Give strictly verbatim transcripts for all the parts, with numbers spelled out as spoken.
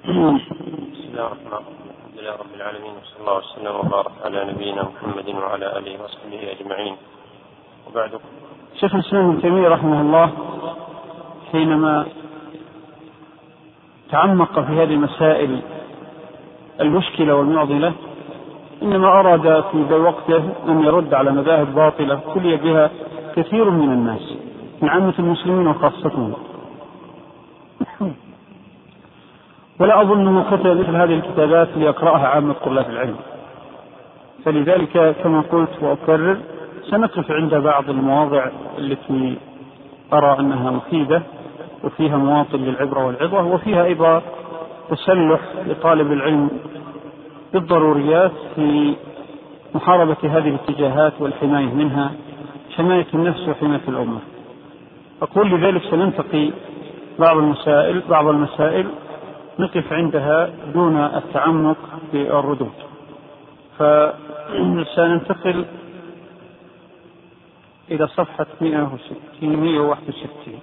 بسم الله الرحمن الرحيم. الحمد لله رب العالمين، وصلى الله وسلم وبارك على نبينا محمد وعلى آله وصحبه أجمعين، وبعد. شيخ الإسلام ابن تيمية رحمه الله حينما تعمق في هذه المسائل المشكلة والمعضلة إنما أراد في وقته أن يرد على مذاهب باطلة كلي بها كثير من الناس من عامة المسلمين وخاصتهم، ولا أظنه كتب مثل هذه الكتابات ليقرأها عامة طلاب العلم. فلذلك كما قلت وأكرر سنقف عند بعض المواضع التي أرى أنها مفيدة وفيها مواطن للعبرة والعظة، وفيها أيضا تسلح لطالب العلم بالضروريات في محاربة هذه الاتجاهات والحماية منها، حماية النفس وحماية الأمة. أقول لذلك سننتقي بعض المسائل بعض المسائل نقف عندها دون التعمق في الردود. فسننتقل إلى صفحة مئة وستين مئة وواحد وستين.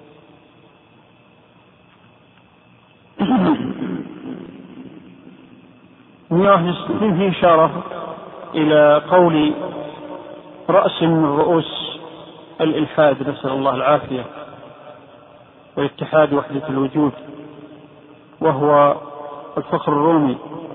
مئة وواحد وستين في إشارة إلى قول رأس من رؤوس الإلحاد، نسأل الله العافية، والاتحاد وحدة الوجود، وهو الفخر الرومي.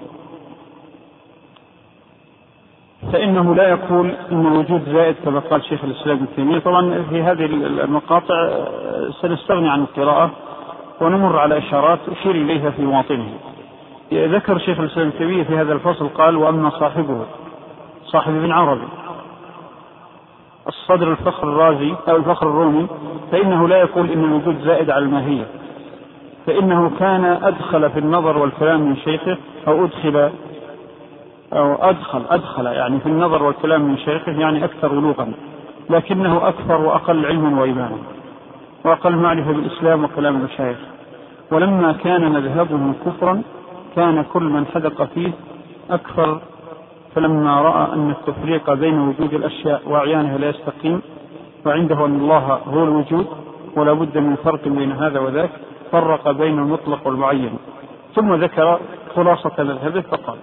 فإنه لا يقول إن الوجود زائد كما قال شيخ الإسلام ابن تيمية. طبعا في هذه المقاطع سنستغني عن القراءة ونمر على إشارات أشير إليها في مواطنه. ذكر شيخ الإسلام ابن تيمية في هذا الفصل قال: وأما صاحبه صاحب ابن عربي الصدر الفخر الرازي أو الفخر الرومي فإنه لا يقول إن الوجود زائد على الماهية، فإنه كان أدخل في النظر والكلام من شيخه أو أدخل أو أدخل أدخل يعني في النظر والكلام من شيخه، يعني أكثر بلوغا، لكنه أكثر وأقل علما وإيمانا وأقل معرفة بالإسلام وكلام المشايخ. ولما كان مذهبه كفرا كان كل من حدق فيه أكثر، فلما رأى أن التفريق بين وجود الأشياء وأعيانها لا يستقيم، وعنده أن الله هو الوجود ولا بد من فرق بين هذا وذاك، فرق بين المطلق والمعين. ثم ذكر خلاصة مذهبه فقال: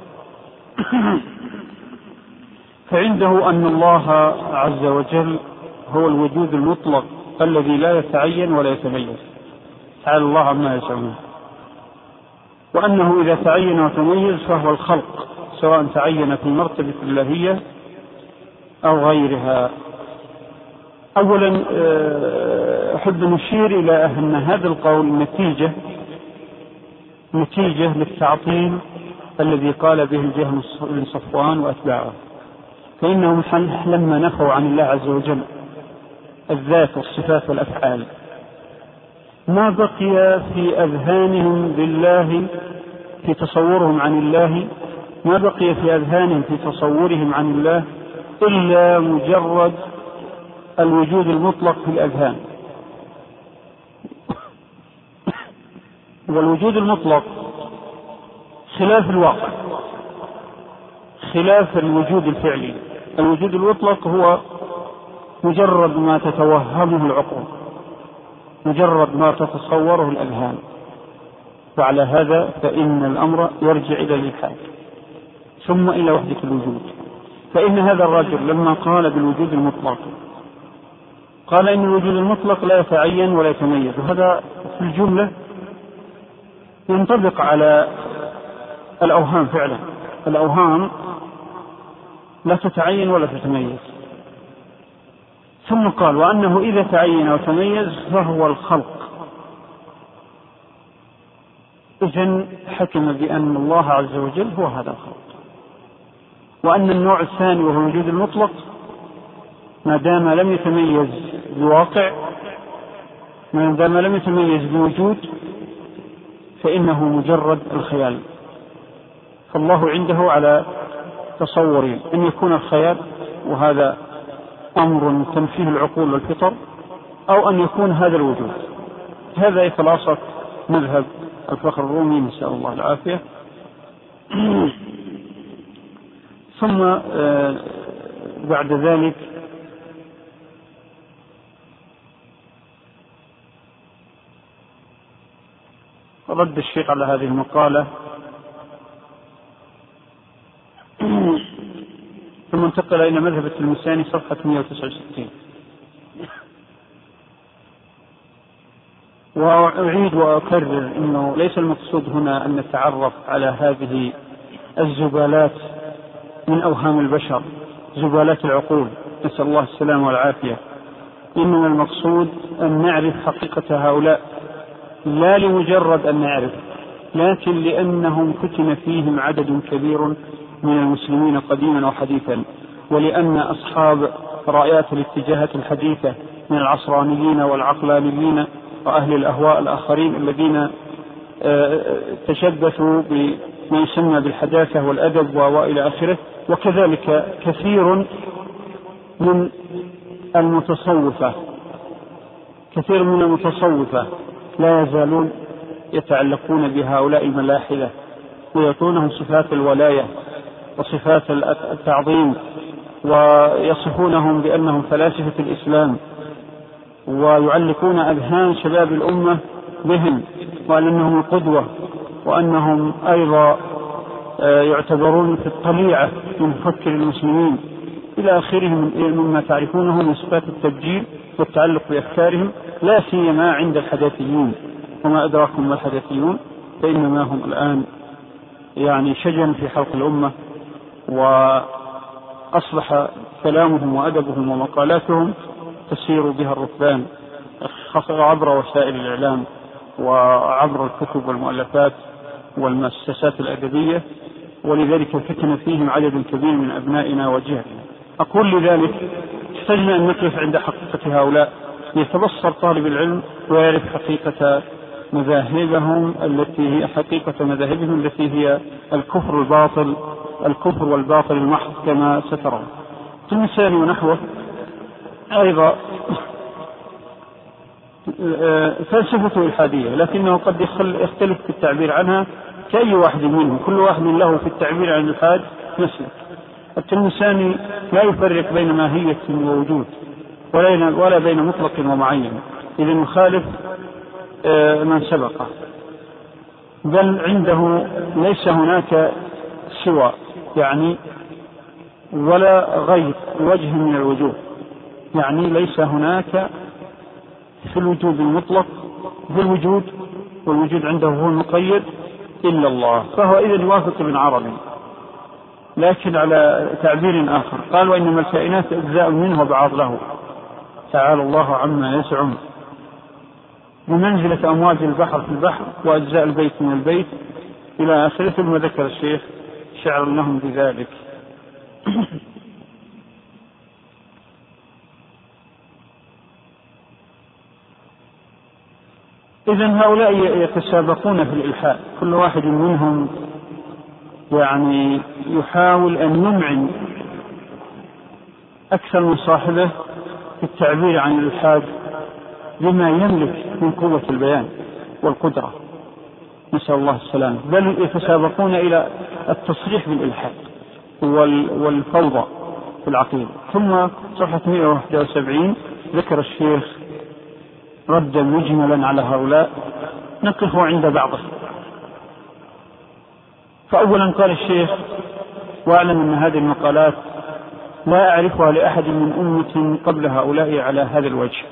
فعنده أن الله عز وجل هو الوجود المطلق الذي لا يتعين ولا يتميز، تعالى الله عما يزعمون، وأنه إذا تعين وتميز فهو الخلق، سواء تعين في مرتبة الإلهية أو غيرها. أولا أحب نشير إلى أن هذا القول نتيجة نتيجة للتعطيل الذي قال به الجهم بن صفوان وأتباعه، فإنهم لما نفوا عن الله عز وجل الذات والصفات والأفعال ما بقي في أذهانهم بالله في تصورهم عن الله ما بقي في أذهانهم في تصورهم عن الله إلا مجرد الوجود المطلق في الأذهان. والوجود المطلق خلاف الواقع، خلاف الوجود الفعلي. الوجود المطلق هو مجرد ما تتوهمه العقول، مجرد ما تتصوره الأذهان، وعلى هذا فإن الأمر يرجع إلى الإلحاد ثم إلى وحدة الوجود. فإن هذا الرجل لما قال بالوجود المطلق قال إن الوجود المطلق لا يتعين ولا يتميز، وهذا في الجملة ينطبق على الأوهام فعلا. الأوهام لا تتعين ولا تتميز. ثم قال: وأنه إذا تعين وتميز فهو الخلق. إذن حكم بأن الله عز وجل هو هذا الخلق، وأن النوع الثاني وهو الوجود المطلق ما دام لم يتميز بواقع، ما دام لم يتميز بوجود، فإنه مجرد الخيال. فالله عنده على تصورين: أن يكون الخيال وهذا أمر تنفيه العقول والفطر، أو أن يكون هذا الوجود. هذا خلاصة مذهب الفخر الرومي، نسأل الله العافية. ثم بعد ذلك رد الشيخ على هذه المقالة ثم انتقل إلى مذهب التلمساني صفحة مئة وتسعة وستين. وأعيد وأكرر أنه ليس المقصود هنا أن نتعرف على هذه الزبالات من أوهام البشر، زبالات العقول، نسأل الله السلامة والعافية. إنما المقصود أن نعرف حقيقة هؤلاء، لا لمجرد أن نعرف، لكن لأنهم فتن فيهم عدد كبير من المسلمين قديما وحديثا، ولأن أصحاب رأيات الاتجاهات الحديثة من العصرانيين والعقلانيين وأهل الأهواء الآخرين الذين تشبثوا بما يسمى بالحداثة والأدب وإلى آخره، وكذلك كثير من المتصوفة كثير من المتصوفة لا يزالون يتعلقون بهؤلاء الملاحدة ويعطونهم صفات الولاية وصفات التعظيم، ويصفونهم بأنهم فلاسفة الإسلام، ويعلقون أذهان شباب الأمة بهم وأنهم القدوة، وأنهم أيضا يعتبرون في الطليعة من مفكر المسلمين إلى آخره مما تعرفونه من صفات التبجيل والتعلق بأفكارهم، لا سيما عند الحداثيين. وما أدراكم ما الحداثيون، فإنما هم الآن يعني شجن في حلق الأمة، وأصبح كلامهم وأدبهم ومقالاتهم تسير بها الركبان عبر وسائل الإعلام وعبر الكتب والمؤلفات والمؤسسات الأدبية، ولذلك فتن فيهم عدد كبير من أبنائنا وجهلنا. أقول لذلك احتجنا أن نقف عند حقيقة هؤلاء ليتبصر طالب العلم ويعرف حقيقة مذاهبهم التي هي حقيقة مذاهبهم التي هي الكفر الباطل الكفر والباطل المحض كما سترون. التلمساني ونحوه أيضا فلسفته الحادية، لكنه قد يختلف في التعبير عنها كأي واحد منهم، كل واحد له في التعبير عن الحاد مسلك. التلمساني لا يفرق بين ماهية ووجود ولا بين مطلق ومعين، إذا يخالف من سبقه، بل عنده ليس هناك سوى يعني ولا غير وجه من الوجوه، يعني ليس هناك في الوجود المطلق بالوجود، والوجود عنده هو المقيد إلا الله، فهو إذن يوافق ابن عربي لكن على تعبير آخر. قال: وإنما الكائنات أجزاء منه وبعض له، تعالى الله عما يزعم، بمنزلة أمواج البحر في البحر وأجزاء البيت من البيت إلى آخره. ثم ذكر الشيخ شعر لهم بذلك. إذن هؤلاء يتسابقون في الإلحاد، كل واحد منهم يعني يحاول أن يمعن أكثر من صاحبه في التعبير عن الإلحاد بما يملك من قوة البيان والقدرة، نسأل الله السلامة، بل يتسابقون إلى التصريح بالإلحاد والفوضى في العقيدة. ثم صفحة مئة وواحد وسبعين ذكر الشيخ ردا مجملا على هؤلاء، نقف عند بعضه. فأولا قال الشيخ: واعلم أن هذه المقالات لا أعرفها لأحد من أمة قبل هؤلاء على هذا الوجه.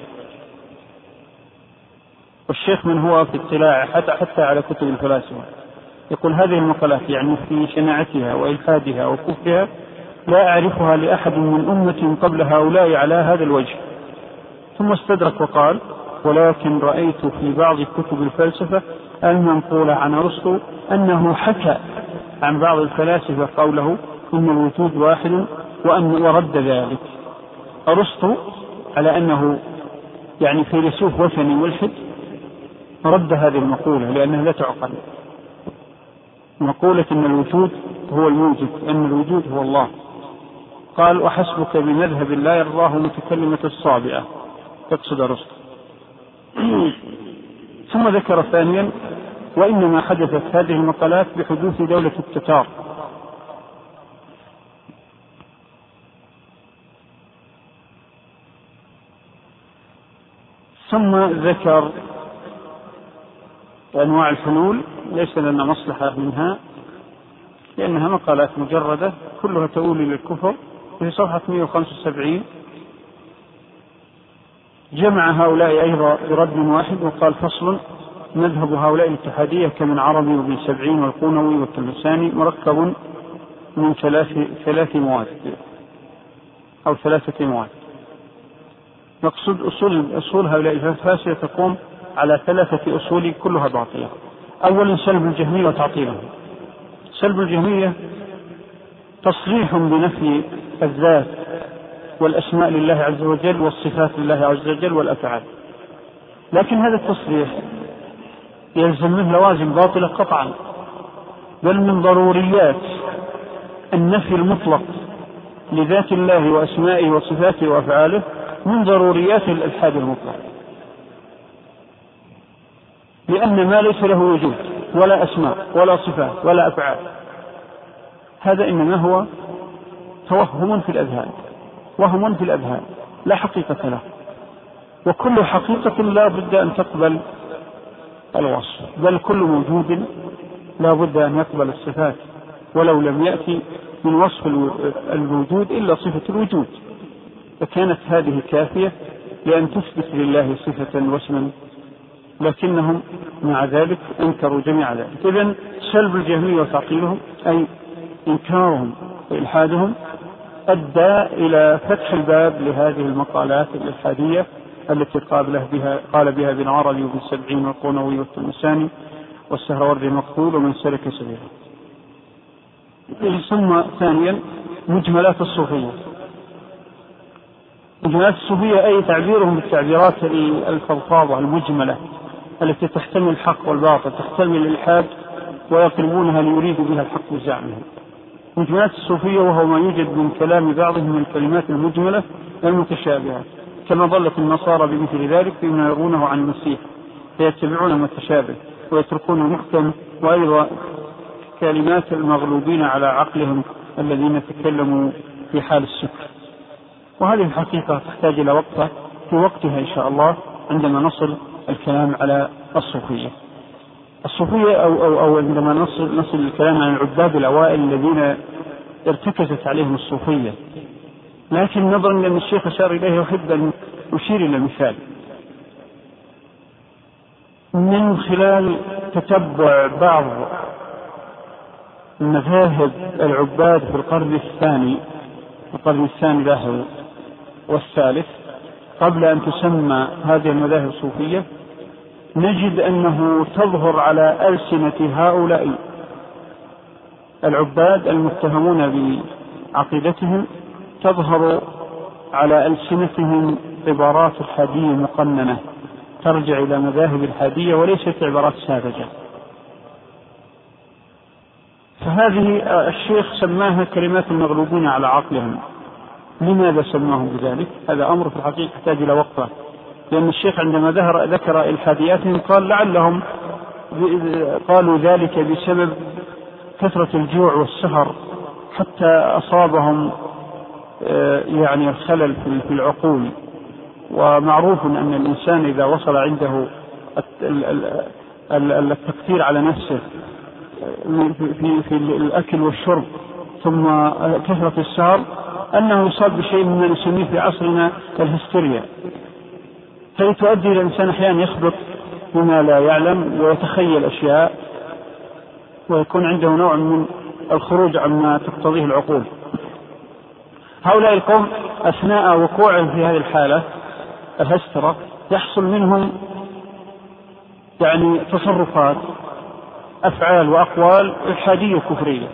والشيخ من هو في اطلاع حتى, حتى على كتب الفلاسفة يقول: هذه المقالات يعني في شناعتها وإلحادها وكفرها لا أعرفها لأحد من أمة قبل هؤلاء على هذا الوجه. ثم استدرك وقال: ولكن رأيت في بعض كتب الفلسفة المنقولة عن أرسطو أنه حكى عن بعض الفلاسفة قوله إن الوجود واحد، وأن ورد ذلك أرسطو على أنه يعني فيلسوف وثني ملحد، رد هذه المقولة لأنها لا تعقل. مقولة إن الوجود هو الموجود، أن الوجود هو الله. قال: وحسبك بمذهب لا يرضاه متكلمة الصابئة، تقصد أرسطو. ثم ذكر ثانيا: وإنما حدثت هذه المقالات بحدوث دولة التتار. ثم ذكر وأنواع الحلول ليس لنا مصلحة منها، لأنها مقالات مجردة كلها تؤول إلى الكفر. في صفحة مئة وخمسة وسبعين جمع هؤلاء أيضا برد واحد وقال: فصل: مذهب هؤلاء الاتحادية كمن عربي وابن سبعين والقونوي والتلمساني مركب من ثلاث ثلاث مواد أو ثلاثة مواد. مقصود أصول, أصول هؤلاء الفاسدة تقوم على ثلاثة أصول كلها باطلة. أولا سلب الجهمية وتعطيلهم. سلب الجهمية تصريح بنفي الذات والأسماء لله عز وجل والصفات لله عز وجل والأفعال، لكن هذا التصريح يلزم منه لوازم باطلة قطعا، بل من ضروريات النفي المطلق لذات الله وأسمائه وصفاته وأفعاله من ضروريات الإلحاد المطلق، لأن ما ليس له وجود ولا أسماء ولا صفات ولا أفعال هذا إنما هو توهم في الأذهان، وهم في الأذهان لا حقيقة له، وكل حقيقة لا بد أن تقبل الوصف، بل كل موجود لا بد أن يقبل الصفات ولو لم يأتي من وصف الوجود إلا صفة الوجود، فكانت هذه كافية لأن تثبت لله صفة واسما، لكنهم مع ذلك انكروا جميع ذلك. إذن سلب الجهمية وتعطيلهم أي إنكارهم وإلحادهم أدى إلى فتح الباب لهذه المقالات الإلحادية التي قال بها, قال بها ابن عربي وابن سبعين والقونوي والتلمساني والسهروردي المقبول ومن سلك سبيله. ثم ثانيا مجملات الصوفية. مجملات الصوفية أي تعبيرهم بالتعبيرات الفضفاضة المجملة التي تحتمل الحق والباطل، تحتمل الإلحاد ويقلبونها ليريدوا بها الحق بزعمهم. مجملات الصوفية وهو ما يوجد من كلام بعضهم من الكلمات المجملة المتشابهة، كما ضلت النصارى بمثل ذلك فيما يرونه عن المسيح فيتبعون المتشابه ويتركون المحكم، وأيضا كلمات المغلوبين على عقلهم الذين تكلموا في حال السكر. وهذه الحقيقة تحتاج إلى وقتها في وقتها إن شاء الله عندما نصل الكلام على الصوفية. الصوفية أو, أو, أو عندما نصل, نصل الكلام عن العباد الأوائل الذين ارتكزت عليهم الصوفية، لكن نظرا لأن الشيخ أشار إليه أحب أن أشير إلى مثال من خلال تتبع بعض مذاهب العباد في القرن الثاني القرن الثاني له والثالث قبل أن تسمى هذه المذاهب الصوفية، نجد أنه تظهر على ألسنة هؤلاء العباد المتهمون بعقيدتهم، تظهر على ألسنتهم عبارات الحادية مقننة ترجع إلى مذاهب الحادية وليست عبارات ساذجة. فهذه الشيخ سماها كلمات المغلوبين على عقلهم. لماذا سماهم بذلك؟ هذا أمر في الحقيقة يحتاج إلى وقفة، لأن الشيخ عندما ذكر إلحادياتهم قال لعلهم قالوا ذلك بسبب كثرة الجوع والسهر حتى أصابهم يعني الخلل في العقول. ومعروف أن الإنسان إذا وصل عنده التقدير على نفسه في, في الأكل والشرب ثم كثرة السهر أنه يصاب بشيء مما نسميه في عصرنا الهستيريا، فهي تؤدي إلى الإنسان أحيانا يخبط بما لا يعلم ويتخيل أشياء ويكون عنده نوع من الخروج عما تقتضيه العقول. هؤلاء القوم أثناء وقوعهم في هذه الحالة الهسترة يحصل منهم يعني تصرفات أفعال وأقوال إلحادية كفرية.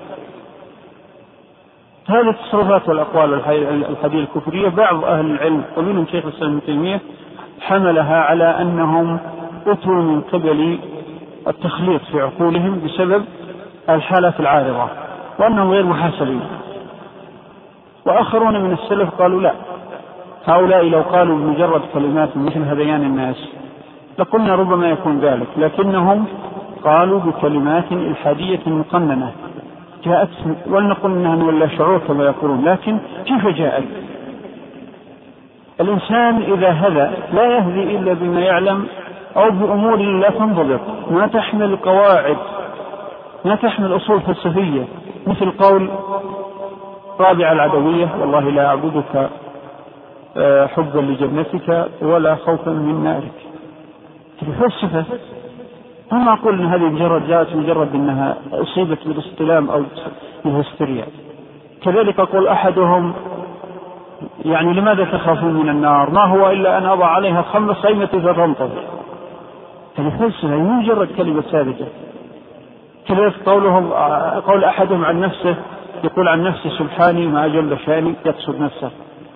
هذه التصرفات والأقوال الإلحادية الكفرية بعض أهل العلم ومنهم شيخ الإسلام ابن تيمية حملها على أنهم أتوا من قبل التخليط في عقولهم بسبب الحالات العارضة وأنهم غير محاسبين. وآخرون من السلف قالوا لا، هؤلاء لو قالوا بمجرد كلمات مثل هذيان الناس لقلنا ربما يكون ذلك، لكنهم قالوا بكلمات إلحادية مقننة جاءت، ولنقل أنها ولا شعور كما يقولون، لكن كيف جاءت؟ الإنسان إذا هذا لا يهدي إلا بما يعلم أو بأمور لا تنضبط، ما تحمل قواعد، ما تحمل أصول فلسفية، مثل قول رابع العدوية: والله لا أعبدك حبا لجنتك ولا خوفا من نارك. الفلسفة ما معقول أن هذه مجرد جاءت مجرد أنها أصيبت بالاستلام أو بالهستيريا. كذلك يقول أحدهم: يعني لماذا تخافون من النار؟ ما هو إلا أن أضع عليها خمس خيمة فتنتظر. هذه فلسفة، مو مجرد كلمة ثابتة. كذلك قولهم قول أحدهم عن نفسه، يقول عن نفسه: سبحاني ما أجل شاني، يقصد نفسه.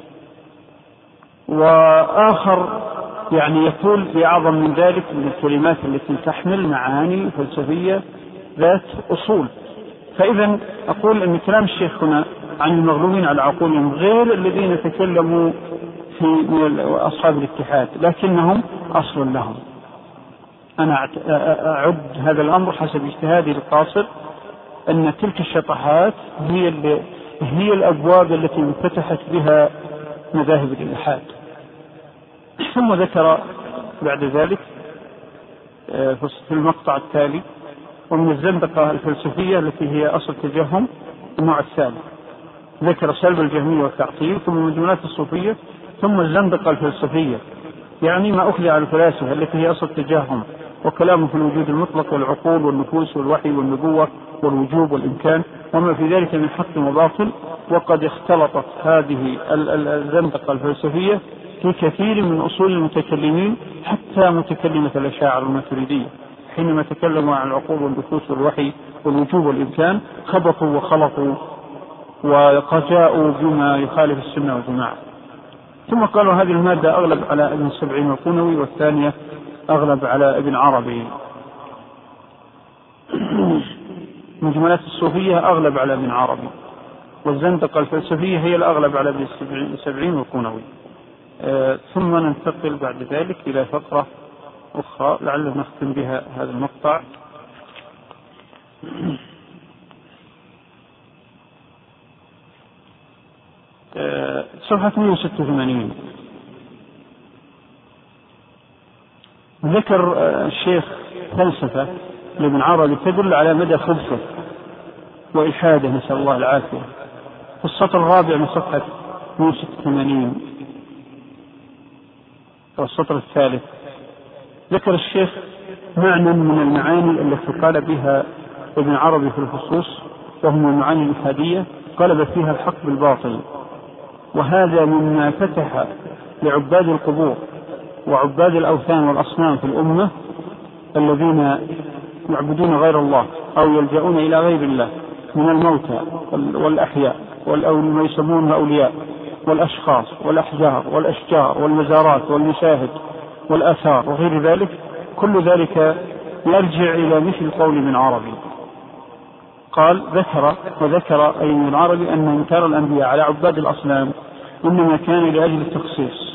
وآخر يعني يقول بأعظم من ذلك من الكلمات التي تحمل معاني فلسفية ذات أصول. فإذا أقول أن كلام الشيخ هنا عن المغلوبين على عقولهم غير الذين تكلموا في من أصحاب الاتحاد، لكنهم أصل لهم. أنا أعد هذا الأمر حسب اجتهادي القاصر أن تلك الشطحات هي هي الأبواب التي انفتحت بها مذاهب الإلحاد. ثم ذكر بعد ذلك في المقطع التالي: ومن الزندقة الفلسفية التي هي أصل تجهم النوع الثالث. ذكر سلب الجهمية والتعطيل، ثم المجملات الصوفية، ثم الزندقة الفلسفية، يعني ما أخذ على الفلاسفة التي هي أصل تجهم، وكلامه في الوجود المطلق والعقول والنفوس والوحي والنبوة والوجوب والإمكان وما في ذلك من حق وباطل. وقد اختلطت هذه الزندقة الفلسفية في كثير من أصول المتكلمين، حتى متكلمة الأشاعرة الماتريدية حينما تكلموا عن العقول والنفوس والوحي والوجوب والإمكان خبطوا وخلطوا وجاءوا بما يخالف السنة والجماعة. ثم قالوا هذه المادة أغلب على ابن السبعين القنوي، والثانية أغلب على ابن عربي. مجملات الصوفية أغلب على ابن عربي، والزندقة الفلسفية هي الأغلب على ابن السبعين القنوي. آه ثم ننتقل بعد ذلك إلى فقرة أخرى لعل نختم بها هذا المقطع. آه صفحة مئة وستة وثمانين. ذكر آه الشيخ فلسفة لابن عربي تدل على مدى خبثه وإلحاده، نسأل الله العافية. في السطر الرابع من صفحة مئة وستة وثمانين والسطر الثالث ذكر الشيخ معنى من المعاني التي قال بها ابن عربي في الخصوص، وهم المعاني الإلحادية قلب فيها الحق بالباطل، وهذا مما فتح لعباد القبور وعباد الأوثان والأصنام في الأمة الذين يعبدون غير الله أو يلجؤون إلى غير الله من الموتى والأحياء والما يسمونها أولياء والأشخاص والأحجار والأشجار والمزارات والمشاهد والآثار وغير ذلك. كل ذلك يرجع إلى مثل قول ابن عربي. قال ذكر وذكر أي ابن عربي أن إنكار الأنبياء على عباد الأصنام إنما كان لأجل التخصيص.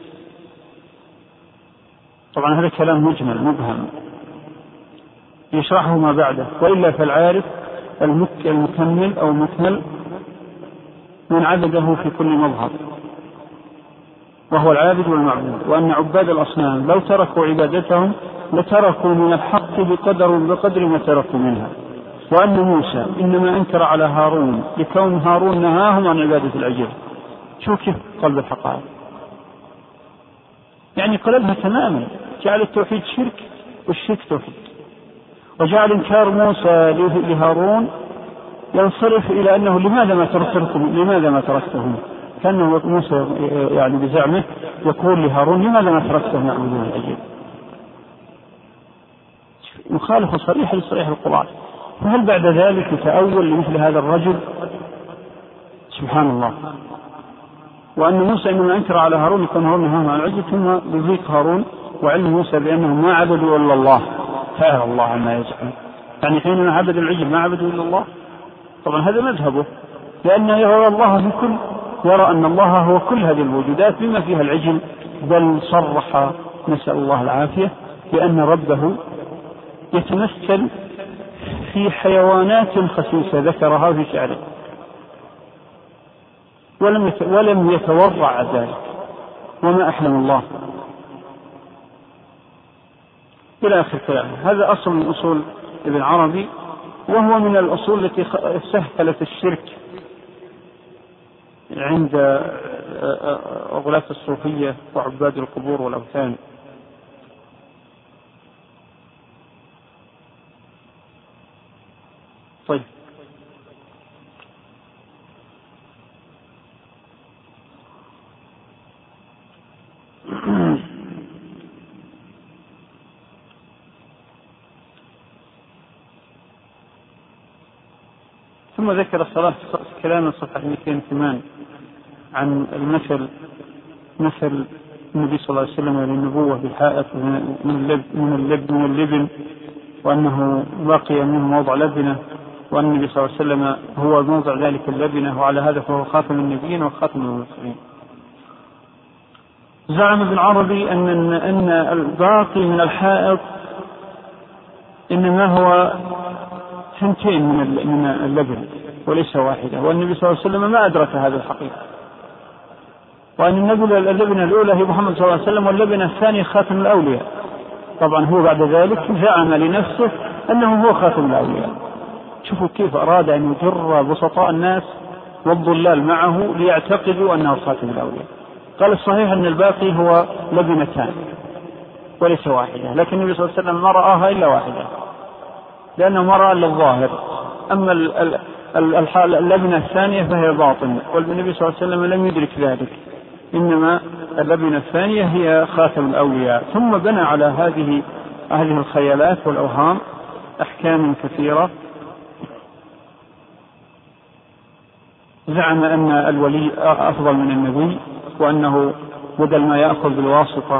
طبعا هذا كلام مجمل مبهم يشرحه ما بعده، وإلا فالعارف المكمل أو المكمل من عبده في كل مظهر، وهو العابد والمعبود، وأن عباد الأصنام لو تركوا عبادتهم لتركوا من الحق بقدر بقدر ما تركوا منها، وأن موسى إنما أنكر على هارون لكون هارون نهاهم عن عبادة العجل. شو كيف قلب الحقائق، يعني قلبها تماما، جعل التوحيد شرك والشرك توحيد، وجعل إنكار موسى لهارون ينصرف إلى أنه لماذا ما تركتهم لماذا ما تركتهم كأنه موسى يعني بزعمه يقول لهارون لماذا ما تركتهم يعبدون العجل. مخالفة صريحة لصريح القرآن. فهل بعد ذلك يتأول لمثل هذا الرجل؟ سبحان الله. وأن موسى إنما أنكر على هارون يكون هارون نهاهم عن العجل، ثم بضيق هارون وعلم موسى بأنهم ما عبدوا إلا الله، تعالى الله عما يزعم. يعني حينما عبدوا العجل ما عبدوا إلا الله. طبعا هذا مذهبه، لأنه يرى الله في كل يرى أن الله هو كل هذه الوجودات بما فيها العجل، بل صرح نسأل الله العافية بأن ربه يتمثل في حيوانات خسيسة ذكرها في شعره، ولم ولم يتورع ذلك. وما أحلم الله. إلى آخر كلامه. هذا أصل من أصول ابن عربي، وهو من الأصول التي سهلت الشرك عند غلاة الصوفية وعباد القبور والأوثان. طيب، ثم ذكر الصلاة كلام صفحة مئتين وثمانية عن المثل، مثل النبي صلى الله عليه وسلم للنبوة بالحائط من اللب من اللب من اللبن، وأنه بقي منه موضع لبنة، وأن النبي صلى الله عليه وسلم هو موضع ذلك اللبنة، وعلى هذا فهو خاتم النبيين وخاتم المرسلين. زعم ابن عربي أن أن الباقي من الحائط إنما هو ثنتين من اللبن وليس واحدة، والنبي صلى الله عليه وسلم ما أدرك هذا الحقيقة، وأن النبي اللبنة الأولى هي محمد صلى الله عليه وسلم، واللبنة الثانية خاتم الأولياء. طبعا هو بعد ذلك زعم لنفسه أنه هو خاتم الأولياء. شوفوا كيف أراد أن يجر بسطاء الناس والضلال معه ليعتقدوا أنه خاتم الأولياء. قال الصحيح أن الباقي هو لبنتان وليس واحدة، لكن النبي صلى الله عليه وسلم ما رآها إلا واحدة، لأنه ما رأى إلا الظاهر. أما اللبنة الثانية فهي باطن، والنبي صلى الله عليه وسلم لم يدرك ذلك، إنما اللبنة الثانية هي خاتم الأولياء. ثم بنى على هذه هذه الخيالات والأوهام أحكام كثيرة. زعم أن الولي أفضل من النبي، وأنه بدل ما يأخذ بالواسطة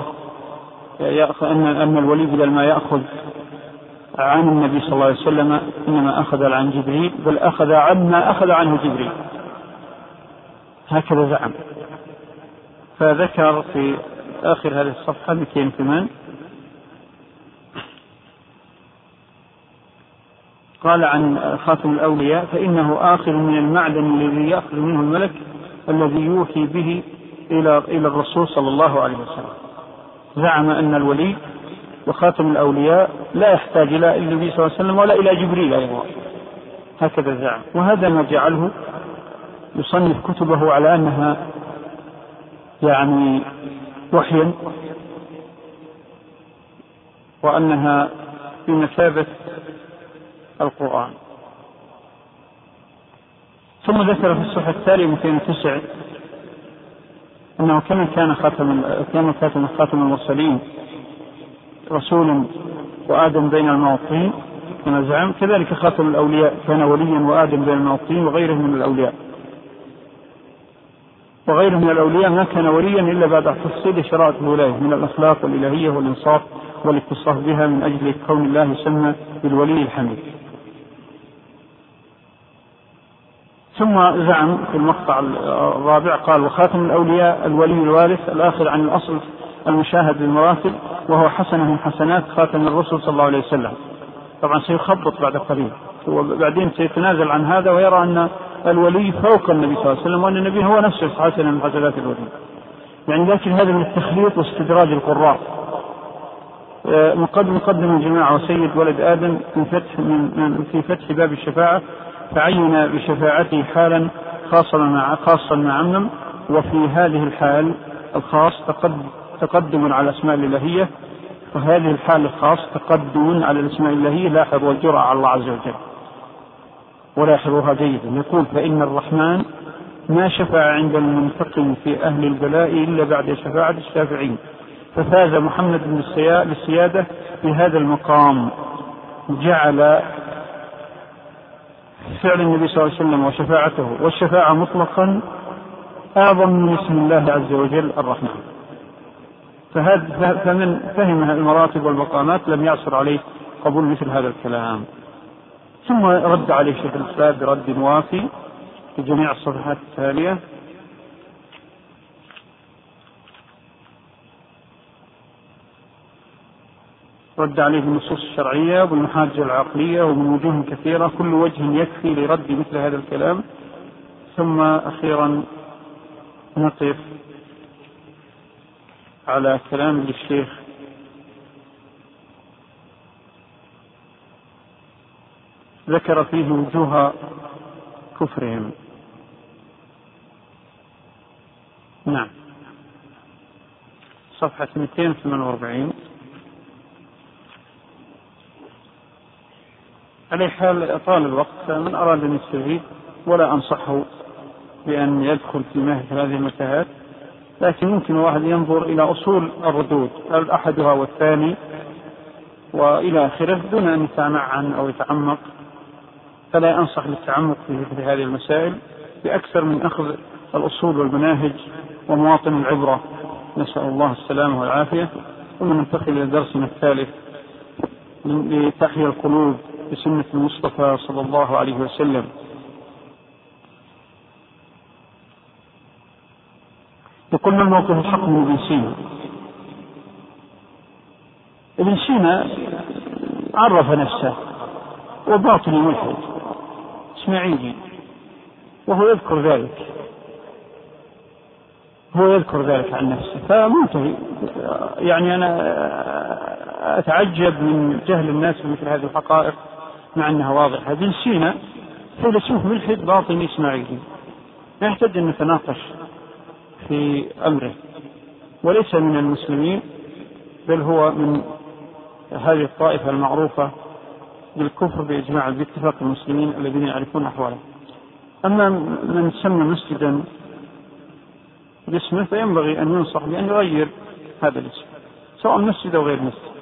أن الولي بدل ما يأخذ عن النبي صلى الله عليه وسلم إنما أخذ عن جبريل، بل أخذ عما أخذ عنه جبريل، هكذا زعم. فذكر في آخر هذه الصفحة مئتين وثمانية قال عن خاتم الأولياء: فإنه آخر من المعدن الذي يأخذ منه الملك الذي يوحي به إلى إلى الرسول صلى الله عليه وسلم. زعم أن الولي وخاتم الأولياء لا يحتاج إلى النبي صلى الله عليه وسلم ولا إلى جبريل أيضا، هكذا زعم. وهذا ما جعله يصنف كتبه على أنها يعني وحيا، وأنها بمثابة القرآن. ثم ذكر في الصفحة التالية مئتين وتسعة أنه كما كان خاتم كان خاتم خاتم المرسلين رسولا وآدم بين الموطين كما زعم، كذلك خاتم الأولياء كان وليا وآدم بين الموطين وغيره من الأولياء وغيره من الأولياء ما كان وليا إلا بعد تفصيل شرائط الولاية من الأخلاق والإلهية والإنصاف والاتصاف بها، من أجل كون الله يسمى بالولي الحميد. ثم زعم في المقطع الرابع قال: وخاتم الأولياء الولي الوارث الآخر عن الأصل المشاهد بالمراتب، وهو حسنة من حسنات خاتم الرسل صلى الله عليه وسلم. طبعا سيخبط بعد قليل، وبعدين سيتنازل عن هذا ويرى أن الولي فوق النبي صلى الله عليه وسلم، وأن النبي هو نفسه حسنة من حسنات الولي. يعني لكن هذا من التخليط واستدراج القراء. مقدم مقدم الجماعة وسيد ولد آدم في فتح من في فتح باب الشفاعة، فعين بشفاعته حالا خاصا مع خاصا مع عمم، وفي هذه الحال الخاص تقدم على الأسماء الإلهية، وهذه الحال الخاص تقدم على الأسماء الإلهية لاحظ والجرأة على الله عز وجل ولاحظوها جيدا. يقول: فإن الرحمن ما شفع عند المنتقم في أهل البلاء إلا بعد شفاعة الشافعين، ففاز محمد بالسيادة في هذا المقام. جعل فعل النبي صلى الله عليه وسلم وشفاعته والشفاعة مطلقا أعظم من اسم الله عز وجل الرحمن. فمن فهم المراتب والمقامات لم يعصر عليه قبول مثل هذا الكلام. ثم رد عليه شيخ الإسلام برد وافي في جميع الصفحات التالية. رد عليه بالنصوص الشرعية والمحاجة العقلية ومن وجوه كثيرة، كل وجه يكفي لرد مثل هذا الكلام. ثم أخيرا نقف على كلام للشيخ ذكر فيه وجوه كفرهم. نعم. صفحة مئتين وثمانية وأربعين. على حال طال الوقت، من أراد أن يستفيد ولا أنصحه بأن يدخل في مثل هذه المتاهات، لكن يمكن واحد ينظر إلى أصول الردود أحدها والثاني وإلى آخره دون أن يتمعن أو يتعمق، فلا أنصح للتعمق في مثل هذه المسائل بأكثر من أخذ الأصول والمناهج ومواطن العبرة. نسأل الله السلامة والعافية. ثم ننتقل إلى درسنا الثالث لتحيا القلوب بسنة المصطفى صلى الله عليه وسلم. يقول: ما موقف الحق من ابن سينا؟ ابن سينا عرف نفسه وباطني ملحد اسماعيلي، وهو يذكر ذلك هو يذكر ذلك عن نفسه، فمنتهي. يعني أنا أتعجب من جهل الناس بمثل هذه الحقائق مع أنها واضحة. ابن سينا فيلسوف ملحد باطني إسماعيلي، لا يحتاج أن نتناقش في أمره، وليس من المسلمين، بل هو من هذه الطائفة المعروفة بالكفر بإجماع باتفاق المسلمين الذين يعرفون أحواله. أما من سمى مسجدا باسمه فينبغي أن ينصح بأن يغير هذا الاسم، سواء مسجد أو غير مسجد.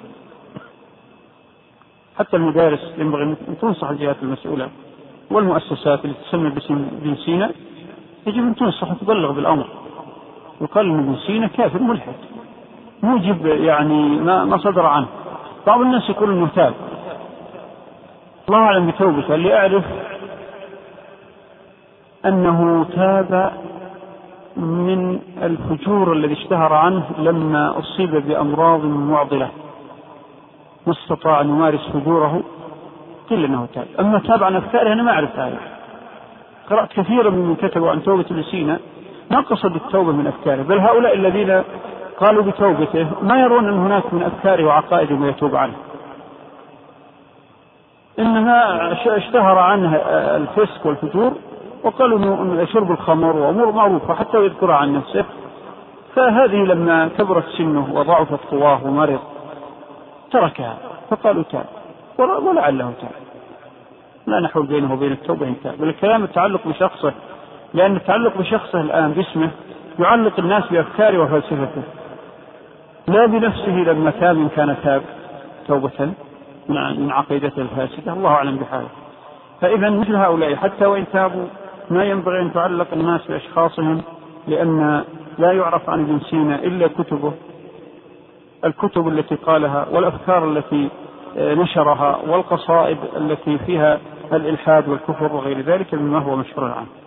حتى المدارس ينبغي أن تنصح الجهات المسؤولة، والمؤسسات اللي تسمى باسم ابن سينا يجب أن تنصح وتبلغ بالأمر، وقال أن ابن سينا كافر ملحد موجب يعني ما, ما صدر عنه. بعض الناس يقول أنه تاب، الله أعلم بتوبته، اللي أعرف أنه تاب من الفجور الذي اشتهر عنه لما أصيب بأمراض معضلة ما استطاع أن يمارس فجوره، قيل أنه تاب. أما تاب عن أفكاره أنا ما أعرف هذا. قرأت كثيرا من كتبوا عن توبة ابن سينا ما قصد التوبة من أفكاره، بل هؤلاء الذين قالوا بتوبته ما يرون أن هناك من أفكاره وعقائده ما يتوب عنه، إنما اشتهر عنه الفسق والفجور، وقالوا أنه شرب الخمر وأمور معروفة حتى يذكر عن نفسه. فهذه لما كبرت سنه وضعفت قواه ومرض تركها، فقالوا تاب، ولعله تاب. لا نحول بينه وبين التوبة إن تاب، بل الكلام التعلق بشخصه، لأن التعلق بشخصه الآن باسمه يعلق الناس بأفكاره وفلسفته، لا بنفسه لما تاب إن كان تاب توبة من عقيدته الفاسدة. الله أعلم بحاله. فإذا مثل هؤلاء حتى وإن تابوا ما ينبغي أن تعلق الناس بأشخاصهم، لأن لا يعرف عن ابن سينا إلا كتبه، الكتب التي قالها والأفكار التي نشرها والقصائد التي فيها الإلحاد والكفر وغير ذلك مما هو مشهور عنه.